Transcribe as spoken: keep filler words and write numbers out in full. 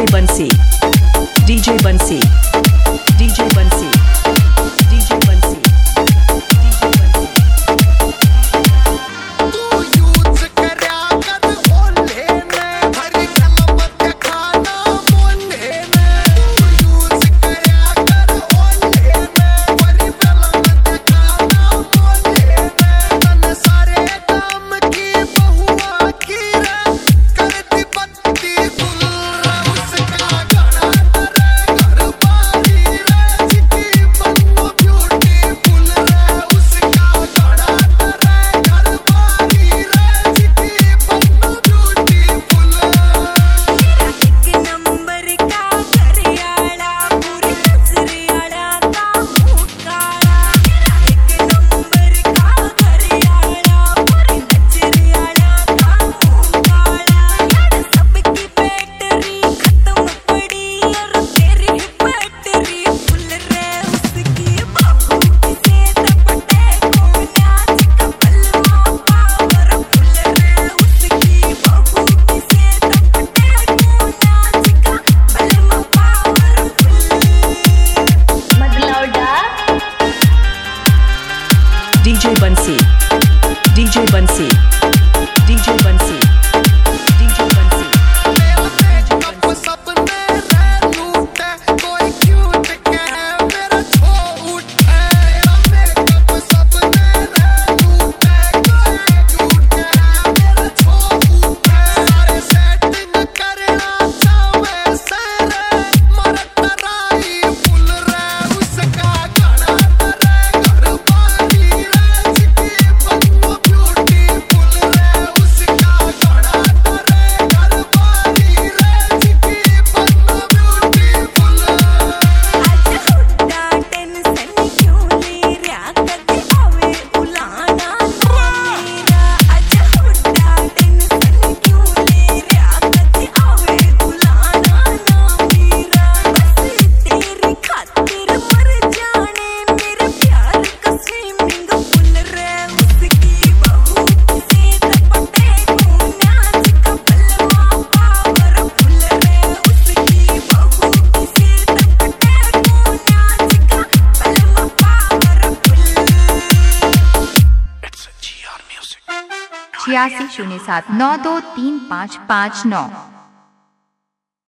बंसी DJ Bansi DJ Bansi DJ Bansi DJ बंसी तू यूज करया कर ओले में भरी कलम खाना मोले में तू यूज करया कर ओले में भरी कलम खाना मोले में तन सारे काम की बहुआ की रे करती पत्ती गुल उसका गड़ा रे घर बारी रे चिकी बन्नो ब्यूटीफुल रे उसका गड़ा रे घर बारी रे चिकी बन्नो ब्यूटीफुल एक नंबर का घरियाला पूरी नजरियाला का मुंह काला एक नंबर का घरियाला पूरी नजरियाला का मुंह काला यार सबकी बैटरी खत्म पड़ी और तेरी बैटरी फुल रे उसकी बाबू किसे तपटे कोन्या चिका बलमा पावर फुल रे उसकी बाबू किसे तपटे कोन्या चिका बलमा पावर फुल मदलौडा DJ Bansi DJ Bansi DJ Bansi DJ Bansi मेरा मेकअप सबने रे लूटे कोई क्यूट कहे मेरा छोट है मेरा मेकअप सबने रे लूटे कोई क्यूट कहे मेरा छोट है सारे सेटिंग करना चाहे सारे मरत राई फुल रे उसका गड़ा रे घर बारी रे चिकी बन्नो ब्यूटीफुल रे उसका गड़ा रे घर बारी रे चिकी बन्नो ब्यूटीफुल आज हुड्डा टेंशन क्यों ले रहा कदे आवे उलाना मेरा आज हुड्डा टेंशन क्यों ले रहा कदे आवे उलाना ना मेरा बस तेरी खातिर मर जाने मेरे प्यार का स्विमिंग पूल रे उसकी बहू किसे तपटे कोन्या चिका बलमा पावर फुल रे उसकी बहू किसे तपटे कोन्या चिका बलमा पावर फुल छियासी शून्य सात नौ दो तीन पाँच पाँच नौ।